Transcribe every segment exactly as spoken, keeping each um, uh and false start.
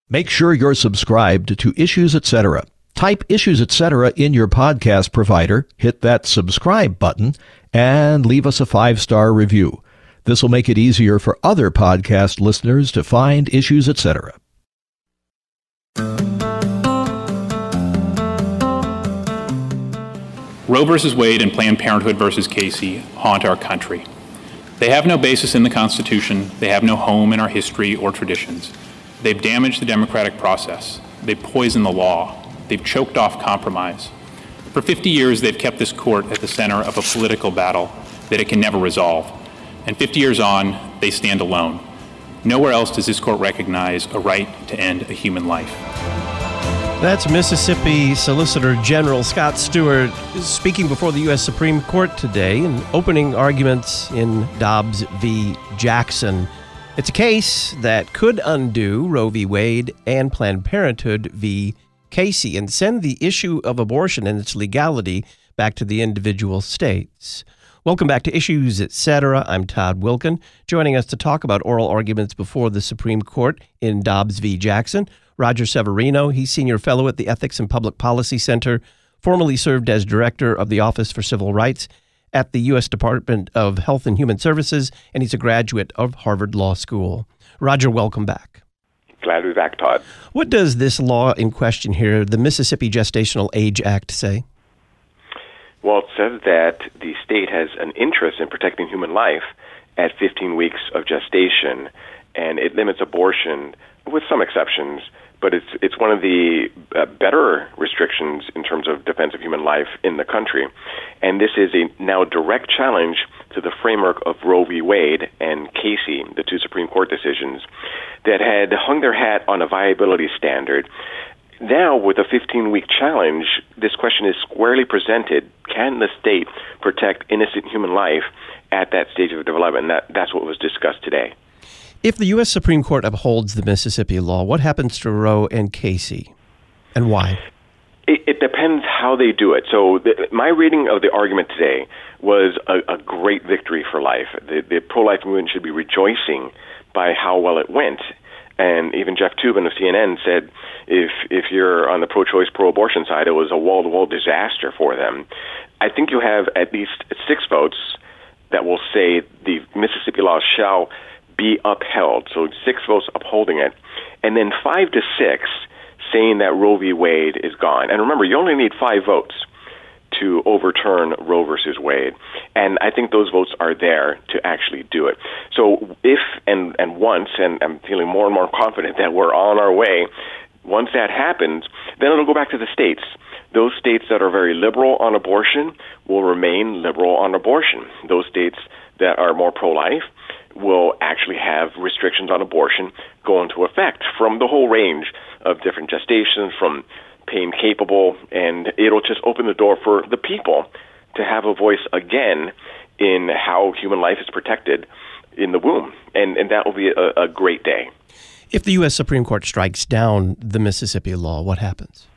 Make sure you're subscribed to Issues Etc. Type Issues Etc. in your podcast provider, hit that subscribe button, and leave us a five-star review. This will make it easier for other podcast listeners to find Issues Etc. Roe versus Wade and Planned Parenthood versus Casey haunt our country. They have no basis in the Constitution. They have no home in our history or traditions. They've damaged the democratic process. They've poisoned the law. They've choked off compromise. For fifty years, they've kept this court at the center of a political battle that it can never resolve. And fifty years on, they stand alone. Nowhere else does this court recognize a right to end a human life. That's Mississippi Solicitor General Scott Stewart speaking before the U S Supreme Court today in opening arguments in Dobbs v. Jackson. It's a case that could undo Roe v. Wade and Planned Parenthood v. Casey and send the issue of abortion and its legality back to the individual states. Welcome back to Issues Etc. I'm Todd Wilkin. Joining us to talk about oral arguments before the Supreme Court in Dobbs v. Jackson, Roger Severino. He's Senior Fellow at the Ethics and Public Policy Center, formerly served as Director of the Office for Civil Rights at the U S Department of Health and Human Services, and he's a graduate of Harvard Law School. Roger, welcome back. Glad to be back, Todd. What does this law in question here, the Mississippi Gestational Age Act, say? Well, it says that the state has an interest in protecting human life at fifteen weeks of gestation, and it limits abortion with some exceptions, but it's it's one of the uh, better restrictions in terms of defense of human life in the country. And this is a now direct challenge to the framework of Roe v. Wade and Casey, the two Supreme Court decisions that had hung their hat on a viability standard. Now, with a fifteen-week challenge, this question is squarely presented. Can the state protect innocent human life at that stage of development? And that, that's what was discussed today. If the U S Supreme Court upholds the Mississippi law, what happens to Roe and Casey, and why? It, it depends how they do it. So the, my reading of the argument today was a, a great victory for life. The, the pro-life movement should be rejoicing by how well it went. And even Jeff Toobin of C N N said if if you're on the pro-choice, pro-abortion side, it was a wall-to-wall disaster for them. I think you have at least six votes that will say the Mississippi law shall be upheld. So six votes upholding it. And then five to six saying that Roe v. Wade is gone. And remember, you only need five votes to overturn Roe versus Wade. And I think those votes are there to actually do it. So if and, and once, and I'm feeling more and more confident that we're on our way, once that happens, then it'll go back to the states. Those states that are very liberal on abortion will remain liberal on abortion. Those states that are more pro-life will actually have restrictions on abortion go into effect from the whole range of different gestations, from pain capable, and it'll just open the door for the people to have a voice again in how human life is protected in the womb. And, and that will be a, a great day. If the U S Supreme Court strikes down the Mississippi law, what happens?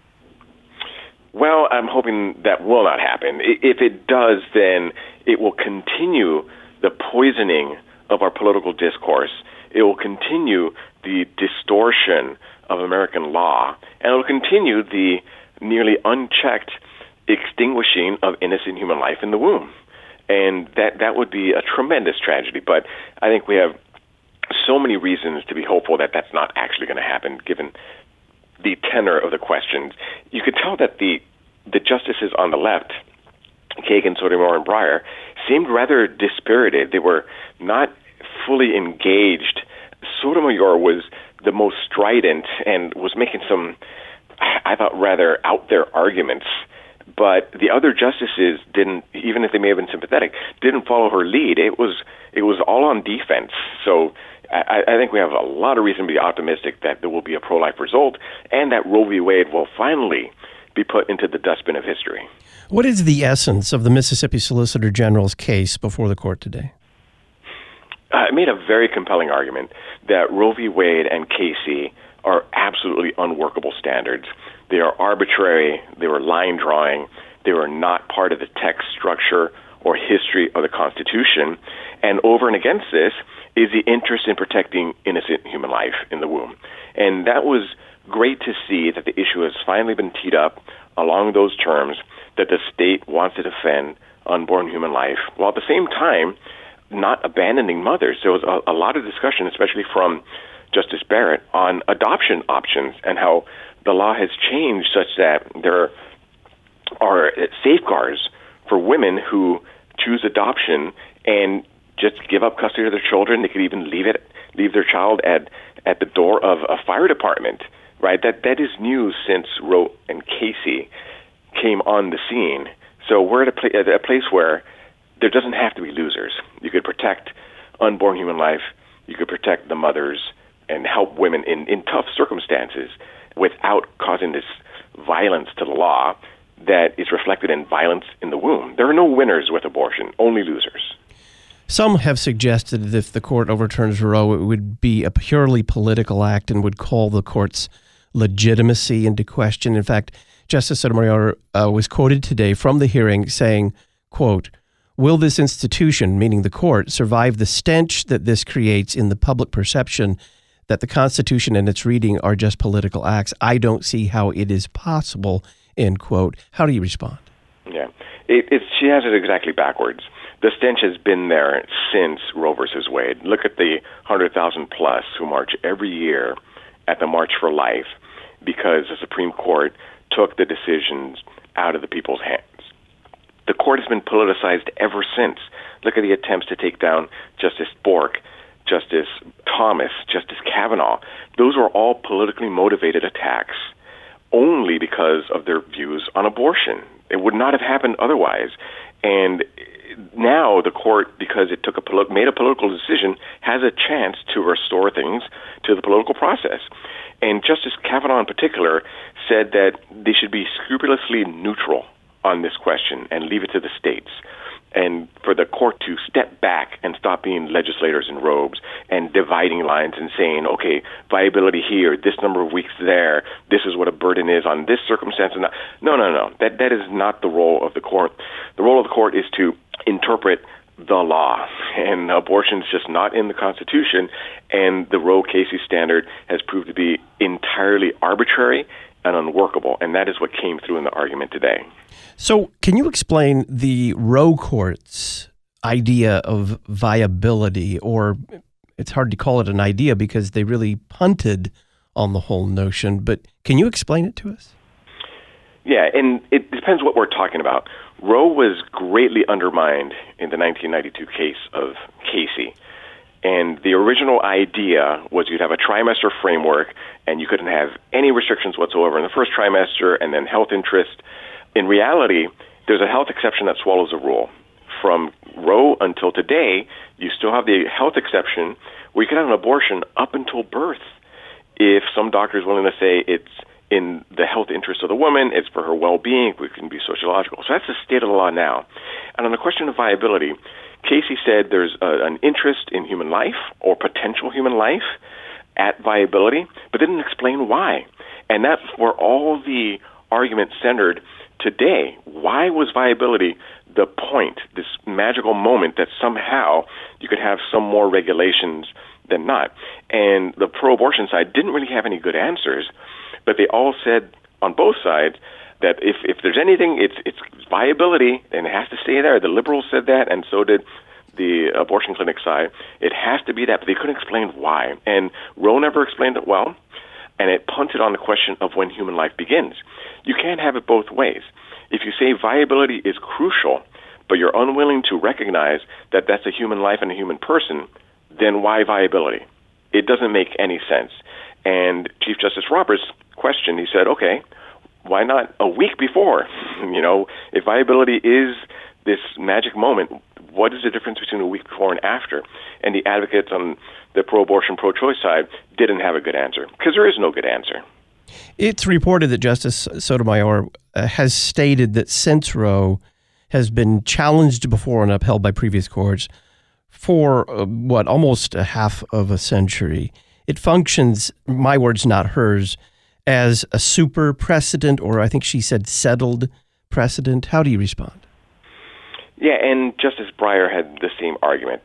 Well, I'm hoping that will not happen. If it does, then it will continue the poisoning of our political discourse. It will continue the distortion of American law, and it will continue the nearly unchecked extinguishing of innocent human life in the womb. And that, that would be a tremendous tragedy. But I think we have so many reasons to be hopeful that that's not actually going to happen, given the tenor of the questions. You could tell that the the justices on the left, Kagan, Sotomayor, and Breyer, seemed rather dispirited. They were not fully engaged. Sotomayor was the most strident and was making some, I thought, rather out-there arguments. But the other justices didn't, even if they may have been sympathetic, didn't follow her lead. It was it was all on defense. So I, I think we have a lot of reason to be optimistic that there will be a pro-life result and that Roe v. Wade will finally be put into the dustbin of history. What is the essence of the Mississippi Solicitor General's case before the court today? Uh, it made a very compelling argument that Roe v. Wade and Casey are absolutely unworkable standards. They are arbitrary, they were line drawing, they were not part of the text structure or history of the Constitution. And over and against this, is the interest in protecting innocent human life in the womb. And that was great to see that the issue has finally been teed up along those terms, that the state wants to defend unborn human life, while at the same time not abandoning mothers. There was a, a lot of discussion, especially from Justice Barrett, on adoption options and how the law has changed such that there are safeguards for women who choose adoption and just give up custody of their children. They could even leave it, leave their child at at the door of a fire department. Right? That that is new since Roe and Casey came on the scene. So we're at a, pla- at a place where there doesn't have to be losers. You could protect unborn human life. You could protect the mothers and help women in, in tough circumstances without causing this violence to the law that is reflected in violence in the womb. There are no winners with abortion, only losers. Some have suggested that if the court overturns Roe, it would be a purely political act and would call the court's legitimacy into question. In fact, Justice Sotomayor uh, was quoted today from the hearing saying, quote, "Will this institution," meaning the court, "survive the stench that this creates in the public perception that the Constitution and its reading are just political acts? I don't see how it is possible," end quote. How do you respond? Yeah, it, it, she has it exactly backwards. The stench has been there since Roe versus Wade. Look at the one hundred thousand plus who march every year at the March for Life because the Supreme Court took the decisions out of the people's hands. The court has been politicized ever since. Look at the attempts to take down Justice Bork, Justice Thomas, Justice Kavanaugh. Those were all politically motivated attacks only because of their views on abortion. It would not have happened otherwise. And now the court, because it took a poli- made a political decision, has a chance to restore things to the political process. And Justice Kavanaugh in particular said that they should be scrupulously neutral on this question and leave it to the states, and for the court to step back and stop being legislators in robes and dividing lines and saying, okay, viability here, this number of weeks there, this is what a burden is on this circumstance. And no, no, no, that that is not the role of the court. The role of the court is to interpret the law, and abortion is just not in the Constitution, and the Roe-Casey standard has proved to be entirely arbitrary and unworkable, and that is what came through in the argument today. So can you explain the Roe court's idea of viability, or it's hard to call it an idea because they really punted on the whole notion, but can you explain it to us? Yeah, and it depends what we're talking about. Roe was greatly undermined in the nineteen ninety-two case of Casey. And the original idea was you'd have a trimester framework and you couldn't have any restrictions whatsoever in the first trimester and then health interest. In reality, there's a health exception that swallows a rule. From Roe until today, you still have the health exception where you can have an abortion up until birth if some doctor is willing to say it's in the health interest of the woman, it's for her well-being, it can be sociological. So that's the state of the law now. And on the question of viability, Casey said there's a, an interest in human life or potential human life at viability, but didn't explain why. And that's where all the argument centered today. Why was viability the point, this magical moment that somehow you could have some more regulations than not? And the pro-abortion side didn't really have any good answers, but they all said on both sides that if, if there's anything, it's it's viability, and it has to stay there. The liberals said that, and so did the abortion clinic side. It has to be that, but they couldn't explain why. And Roe never explained it well, and it punted on the question of when human life begins. You can't have it both ways. If you say viability is crucial, but you're unwilling to recognize that that's a human life and a human person, then why viability? It doesn't make any sense. And Chief Justice Roberts questioned, he said, okay, why not a week before? You know, if viability is this magic moment, what is the difference between a week before and after? And the advocates on the pro-abortion, pro-choice side didn't have a good answer, because there is no good answer. It's reported that Justice Sotomayor uh, has stated that since Roe has been challenged before and upheld by previous courts for, uh, what, almost a half of a century, it functions, my words, not hers, as a super precedent, or I think she said settled precedent. How do you respond? Yeah, and Justice Breyer had the same argument.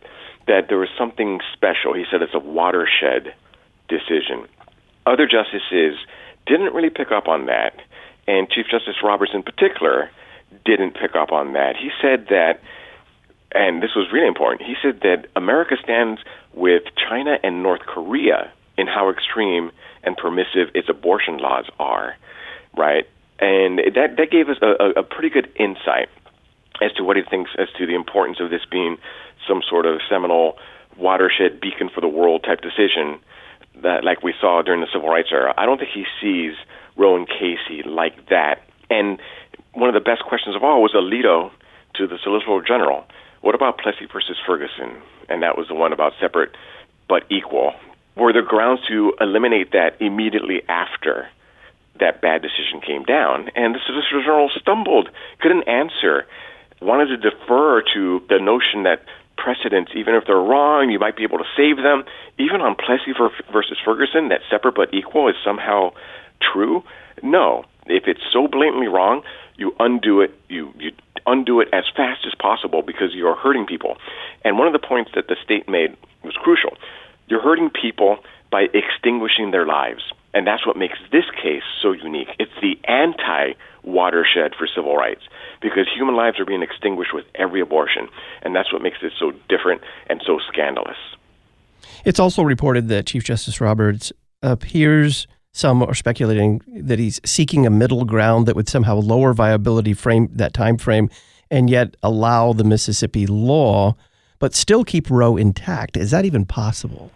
that there was something special. He said it's a watershed decision. Other justices didn't really pick up on that, and Chief Justice Roberts in particular didn't pick up on that. He said that, and this was really important, he said that America stands with China and North Korea in how extreme and permissive its abortion laws are, right? And that, that gave us a, a pretty good insight as to what he thinks as to the importance of this being some sort of seminal watershed beacon for the world type decision that, like we saw during the Civil Rights era. I don't think he sees Roe and Casey like that. And one of the best questions of all was Alito to the Solicitor General. What about Plessy versus Ferguson? And that was the one about separate but equal. Were there grounds to eliminate that immediately after that bad decision came down? And the Solicitor General stumbled, couldn't answer, wanted to defer to the notion that precedents, even if they're wrong, you might be able to save them. Even on Plessy versus Ferguson, that separate but equal is somehow true. No. If it's so blatantly wrong, you undo it, you, you undo it as fast as possible because you're hurting people. And one of the points that the state made was crucial. You're hurting people by extinguishing their lives. And that's what makes this case so unique. It's the anti-watershed for civil rights because human lives are being extinguished with every abortion. And that's what makes it so different and so scandalous. It's also reported that Chief Justice Roberts appears, some are speculating, that he's seeking a middle ground that would somehow lower viability frame, that time frame, and yet allow the Mississippi law, but still keep Roe intact. Is that even possible?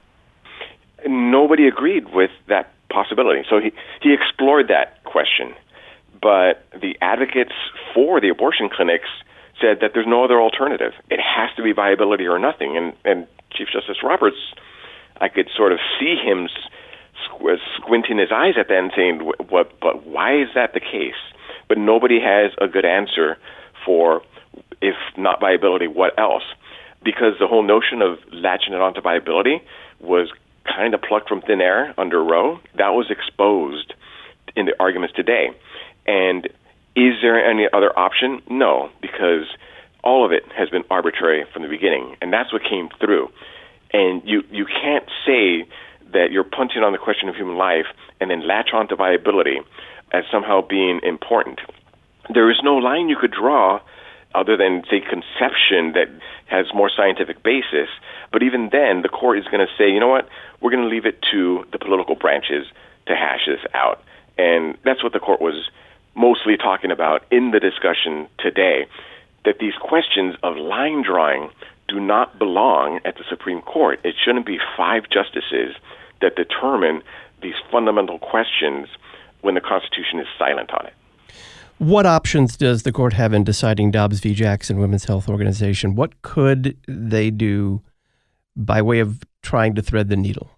Nobody agreed with that possibility. So he, he explored that question. But the advocates for the abortion clinics said that there's no other alternative. It has to be viability or nothing. And, and Chief Justice Roberts, I could sort of see him squ- squinting his eyes at that and saying, "What? But why is that the case?" But nobody has a good answer for, if not viability, what else? Because the whole notion of latching it onto viability was kind of plucked from thin air under Roe. That was exposed in the arguments today. And is there any other option? No, because all of it has been arbitrary from the beginning, and that's what came through. And you, you can't say that you're punting on the question of human life and then latch on to viability as somehow being important. There is no line you could draw other than, say, conception that has more scientific basis. But even then, the court is going to say, you know what, we're going to leave it to the political branches to hash this out. And that's what the court was mostly talking about in the discussion today, that these questions of line drawing do not belong at the Supreme Court. It shouldn't be five justices that determine these fundamental questions when the Constitution is silent on it. What options does the court have in deciding Dobbs v. Jackson Women's Health Organization? What could they do by way of trying to thread the needle?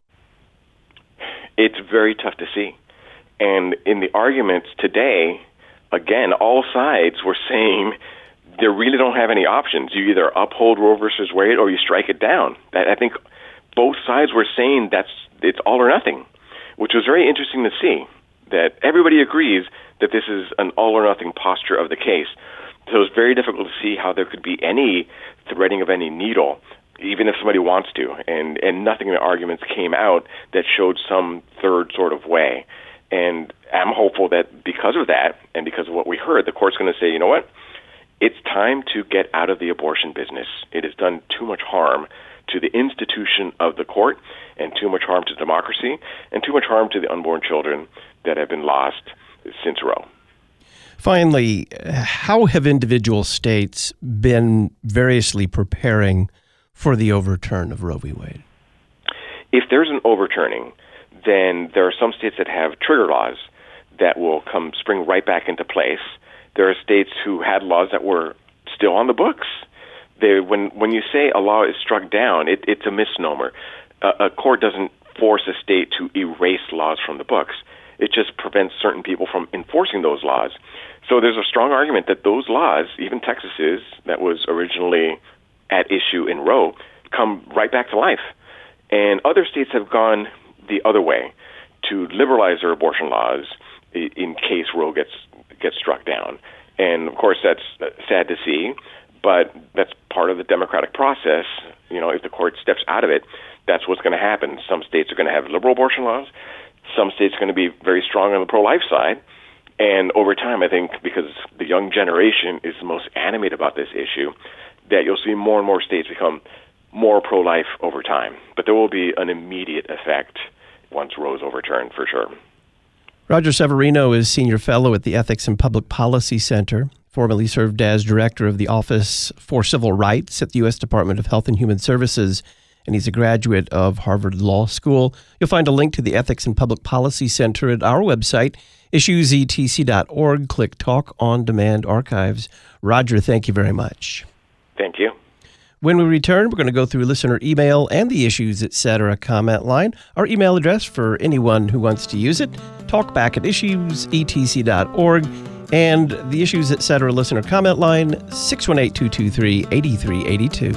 It's very tough to see. And in the arguments today, again, all sides were saying they really don't have any options. You either uphold Roe versus Wade or you strike it down. I think both sides were saying that's it's all or nothing, which was very interesting to see, that everybody agrees that this is an all-or-nothing posture of the case. So it's very difficult to see how there could be any threading of any needle, even if somebody wants to. And, and nothing in the arguments came out that showed some third sort of way. And I'm hopeful that because of that, and because of what we heard, the court's going to say, you know what? It's time to get out of the abortion business. It has done too much harm to the institution of the court, and too much harm to democracy, and too much harm to the unborn children that have been lost since Roe. Finally, how have individual states been variously preparing for the overturn of Roe v. Wade? If there's an overturning, then there are some states that have trigger laws that will come spring right back into place. There are states who had laws that were still on the books. They, when when you say a law is struck down, it, it's a misnomer. Uh, a court doesn't force a state to erase laws from the books. It just prevents certain people from enforcing those laws. So there's a strong argument that those laws, even Texas's, that was originally at issue in Roe, come right back to life. And other states have gone the other way to liberalize their abortion laws in case Roe gets gets struck down. And, of course, that's sad to see. but that's part of the democratic process. You know, if the court steps out of it, that's what's going to happen. Some states are going to have liberal abortion laws. Some states are going to be very strong on the pro-life side. And over time, I think, because the young generation is the most animated about this issue, that you'll see more and more states become more pro-life over time. But there will be an immediate effect once Roe's overturned, for sure. Roger Severino is Senior Fellow at the Ethics and Public Policy Center, formerly served as Director of the Office for Civil Rights at the U S Department of Health and Human Services, and he's a graduate of Harvard Law School. You'll find a link to the Ethics and Public Policy Center at our website, issues e t c dot org. Click Talk on Demand Archives. Roger, thank you very much. Thank you. When we return, we're going to go through listener email and the Issues Etc. comment line. Our email address for anyone who wants to use it, talkback at issues e t c dot org. And the Issues Etc. listener comment line, six one eight, two two three, eight three eight two.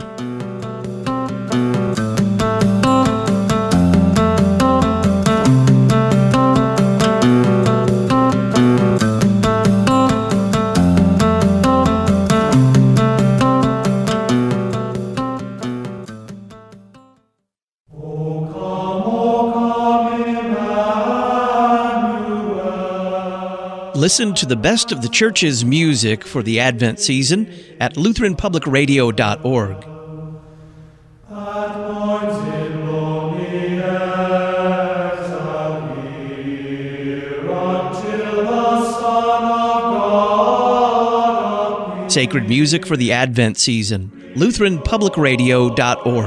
Listen to the best of the church's music for the Advent season at lutheran public radio dot org. Sacred music for the Advent season, lutheran public radio dot org.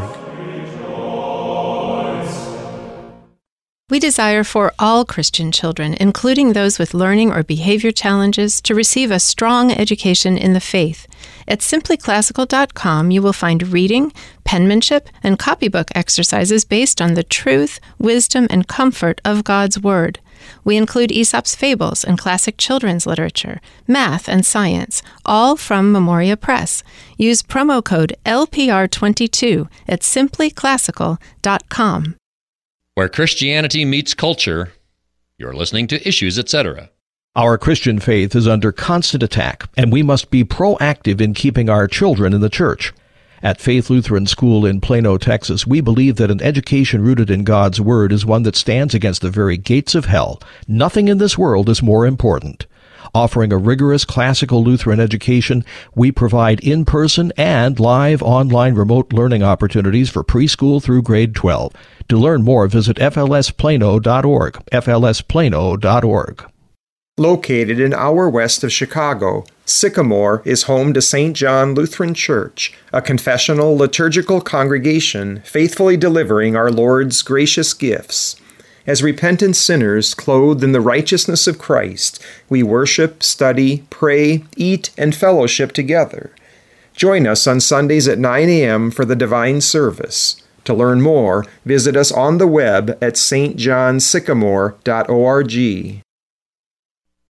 We desire for all Christian children, including those with learning or behavior challenges, to receive a strong education in the faith. At simply classical dot com, you will find reading, penmanship, and copybook exercises based on the truth, wisdom, and comfort of God's Word. We include Aesop's Fables and classic children's literature, math and science, all from Memoria Press. Use promo code L P R twenty-two at simply classical dot com. Where Christianity meets culture, you're listening to Issues Etc. Our Christian faith is under constant attack, and we must be proactive in keeping our children in the church. At Faith Lutheran School in Plano, Texas, we believe that an education rooted in God's Word is one that stands against the very gates of hell. Nothing in this world is more important. Offering a rigorous classical Lutheran education, we provide in-person and live online remote learning opportunities for preschool through grade twelve. To learn more, visit f l s plano dot org, f l s plano dot org. Located an hour west of Chicago, Sycamore is home to Saint John Lutheran Church, a confessional liturgical congregation faithfully delivering our Lord's gracious gifts. As repentant sinners clothed in the righteousness of Christ, we worship, study, pray, eat, and fellowship together. Join us on Sundays at nine a.m. for the divine service. To learn more, visit us on the web at s t john sycamore dot org.